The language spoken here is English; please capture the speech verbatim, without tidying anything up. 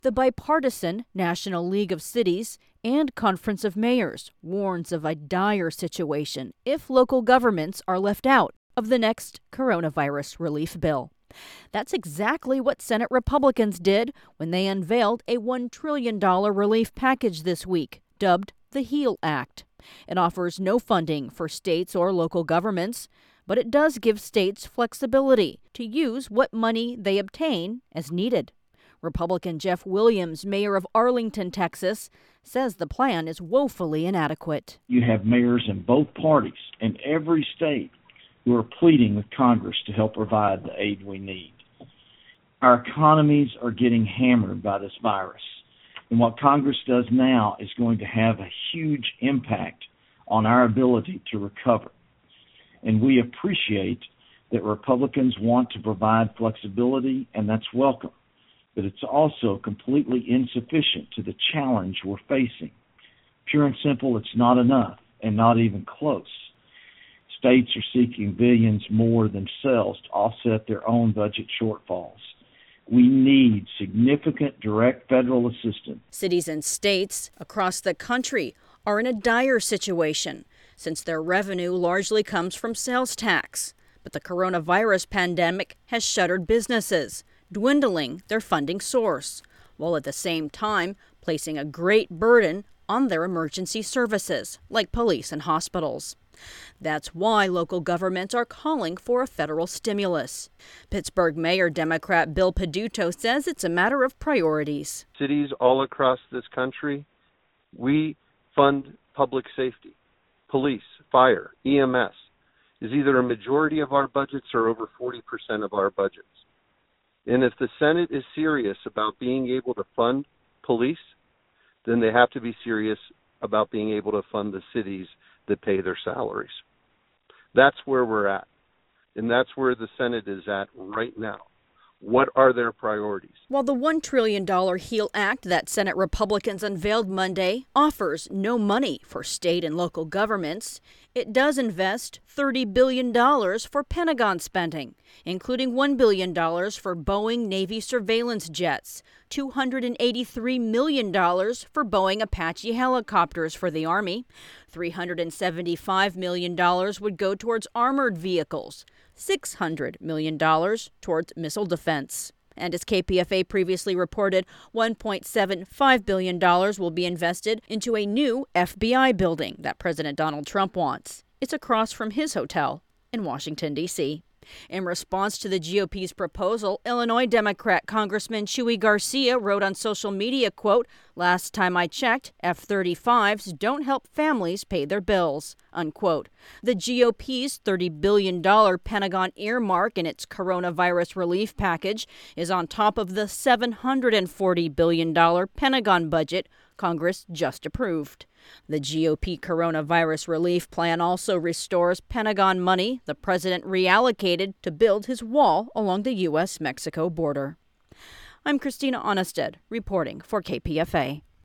The bipartisan National League of Cities and Conference of Mayors warns of a dire situation if local governments are left out of the next coronavirus relief bill. That's exactly what Senate Republicans did when they unveiled a one trillion dollars relief package this week, dubbed the HEAL Act. It offers no funding for states or local governments, but it does give states flexibility to use what money they obtain as needed. Republican Jeff Williams, mayor of Arlington, Texas, says the plan is woefully inadequate. You have mayors in both parties in every state who are pleading with Congress to help provide the aid we need. Our economies are getting hammered by this virus, and what Congress does now is going to have a huge impact on our ability to recover. And we appreciate that Republicans want to provide flexibility, and that's welcome. But it's also completely insufficient to the challenge we're facing. Pure and simple, it's not enough, and not even close. States are seeking billions more themselves to offset their own budget shortfalls. We need significant direct federal assistance. Cities and states across the country are in a dire situation since their revenue largely comes from sales tax. But the coronavirus pandemic has shuttered businesses, dwindling their funding source, while at the same time placing a great burden on their emergency services, like police and hospitals. That's why local governments are calling for a federal stimulus. Pittsburgh Mayor Democrat Bill Peduto says it's a matter of priorities. Cities all across this country, we fund public safety, police, fire, E M S is either a majority of our budgets or over forty percent of our budgets. And if the Senate is serious about being able to fund police, then they have to be serious about being able to fund the cities that pay their salaries. That's where we're at. And that's where the Senate is at right now. What are their priorities? While the one trillion dollars HEAL Act that Senate Republicans unveiled Monday offers no money for state and local governments, it does invest thirty billion dollars for Pentagon spending, including one billion dollars for Boeing Navy surveillance jets, two hundred eighty-three million dollars for Boeing Apache helicopters for the Army, three hundred seventy-five million dollars would go towards armored vehicles, six hundred million dollars towards missile defense. And as K P F A previously reported, one point seven five billion dollars will be invested into a new F B I building that President Donald Trump wants. It's across from his hotel in Washington, D C In response to the G O P's proposal, Illinois Democrat Congressman Chuy Garcia wrote on social media, quote, "Last time I checked, F thirty-fives don't help families pay their bills," unquote. The G O P's thirty billion dollars Pentagon earmark in its coronavirus relief package is on top of the seven hundred forty billion dollars Pentagon budget Congress just approved. The G O P coronavirus relief plan also restores Pentagon money the president reallocated to build his wall along the U S Mexico border. I'm Christina Onnested, reporting for K P F A.